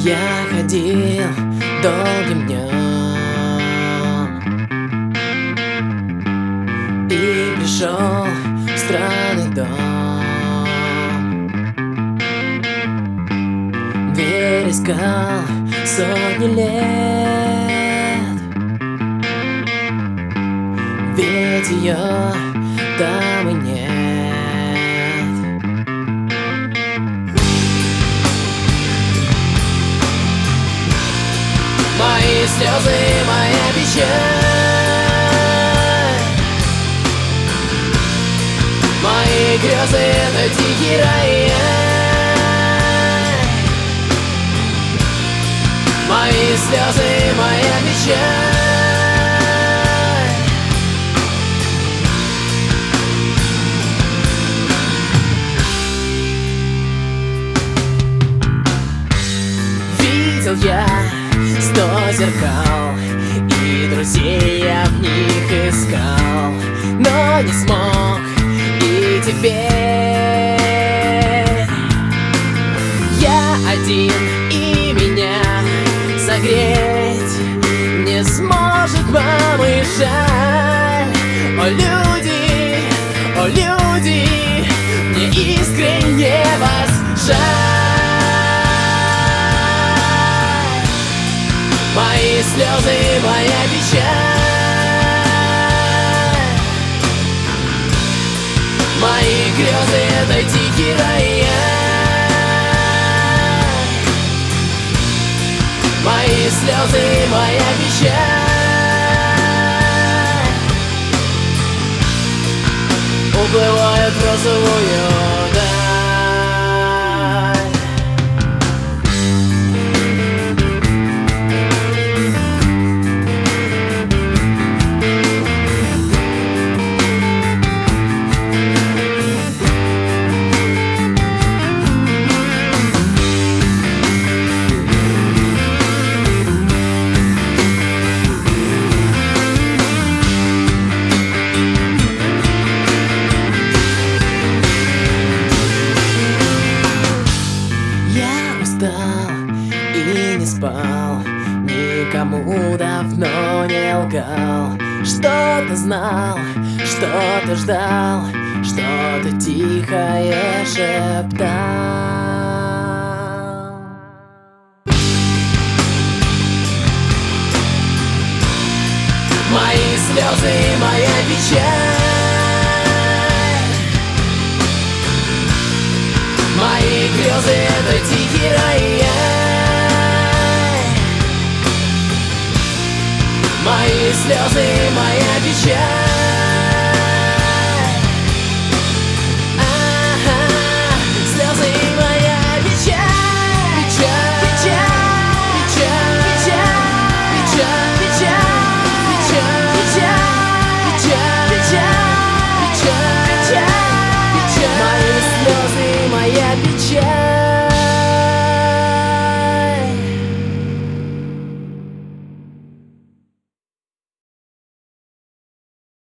Я ходил долгим днем и пришел в странный дом. Дверь искал сотни лет, ведь ее там и нет. Мои слезы, моя печаль, мои грезы, это тихий рояль. Мои слезы, моя печаль. Видел я 100 зеркал, и друзей я в них искал, но не смог. И теперь я один, и меня согреть не сможет мамы жаль. О, люди, мне искренне вас жаль. Мои слезы, моя печаль, мои грезы, это тихий рояль. Мои слезы, моя печаль уплывают в розовую даль. И не спал, никому давно не лгал. Что-то знал, что-то ждал, что-то тихое шептал. Мои слезы, моя печаль, мои грезы, это тихий рояль. Мои слезы, моя печаль.